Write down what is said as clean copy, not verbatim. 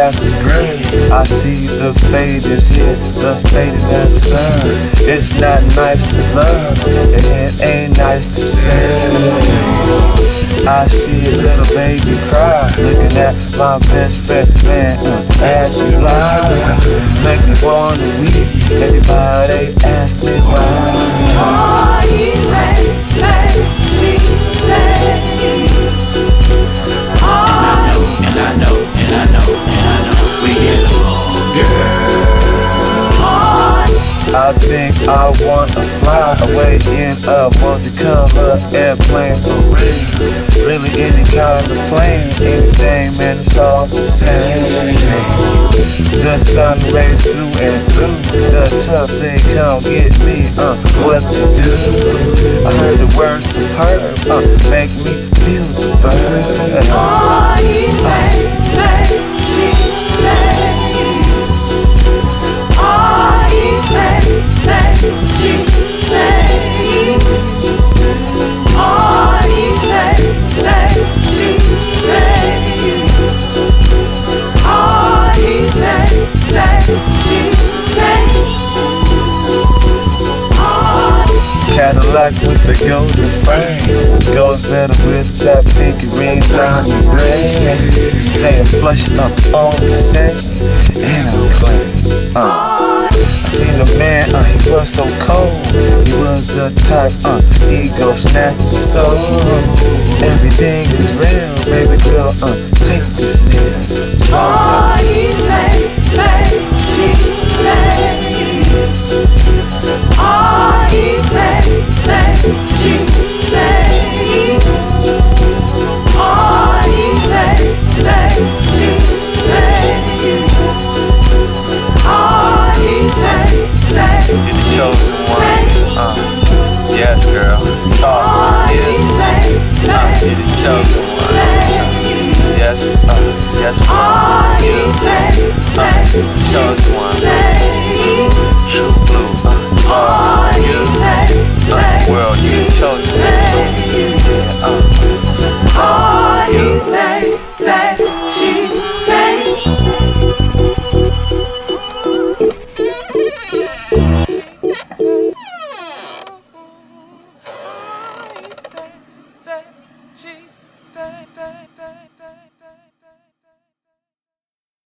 past the gray. I see the fade is here, the fade is that sun. It's not nice to love, and it ain't nice to say. I see a little baby cry, looking at my best friend, man, ask me why. Make me wanna weep, everybody ask me why. Oh, he say, she say. We get along, girl. I think I wanna fly away in a multicolor airplane for real. Really any kind of plane, anything, man, it's all the same. The sun rays through and through, the tough thing come get me, what to do? I heard the words to perm, make me feel the burn. Oh, he say, she say. Oh, he say, she say. Oh, he say, she say. Oh, he say, she say. Cadillac with the golden frame goes better with that pinky ring down your brain. Staying flushed up on the set, and I'm clean. I seen a man, he was so cold. He was the type, ego snatch the soul. Everything is real, baby girl, take this nigga. Oh, he say, she say. Oh, he say, she say. Oh, he say, she say. Oh, he say, You're the chosen one. Yes, girl. oh, he say, You're the chosen one. Yes, yes, oh, he say, chosen one. True blue. oh, he say, World, you're the chosen one. oh, he say, she say.